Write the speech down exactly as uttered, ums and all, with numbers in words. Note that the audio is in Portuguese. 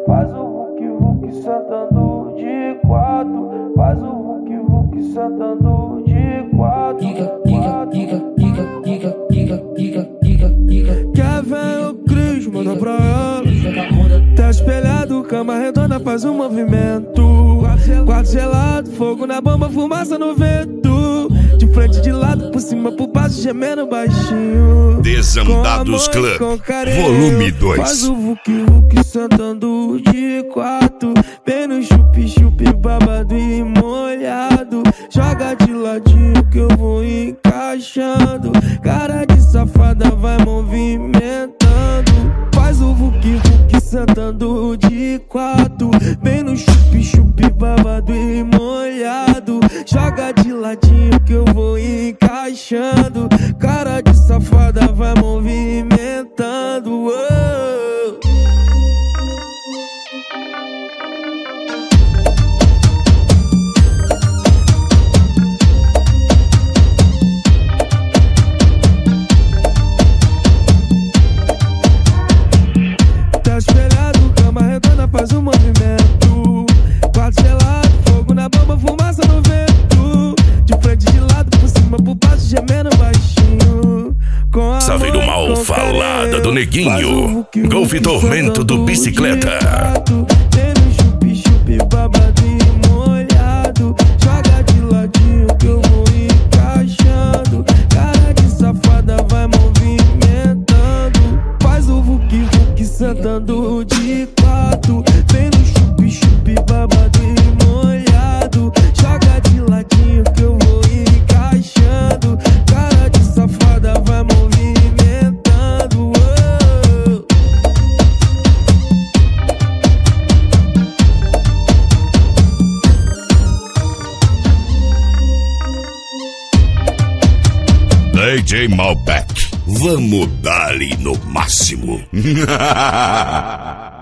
Faz o Hulk Hulk sentando de quatro. Faz o Hulk Hulk sentando de quatro. Diga, diga, diga, diga, diga, diga, diga, diga, diga. Quer ver o Cris, manda pra ela. Tá espelhado, cama redonda, faz um movimento. Quarto gelado, fogo na bomba, fumaça no vento. De frente, de lado, por cima, por baixo, gemendo baixinho. Desandados Club, volume dois. Faz o Hulk Hulk sentando de quatro. Bem no chup-chup, babado e molhado. Joga de ladinho que eu vou encaixando. Cara de safada vai movimentando. Faz o Hulk Hulk sentando de quatro. Bem no chup-chup, babado e molhado. Joga de ladinho que eu vou encaixando. Cara de safada vai movimentando. Oh. Tá espelhado, cama redonda, faz um movimento. Quarto gelado, fogo na bomba, fumaça no vento. De frente, de lado, por cima, por baixo, gemendo baixinho. Saveiro mal falada do Neguinho. Golf Tormento do Bicicleta. Tem no chup-chup, babado e molhado. Joga de ladinho que eu vou encaixando. Cara de safada vai movimentando. Faz o Hulk Hulk sentando de quatro. Vem no chup-chup, babado e molhado. Joga de ladinho que eu vou encaixando. Cara de safada vai movimentando. Oh. D J Malbec, vamos dar-lhe no máximo.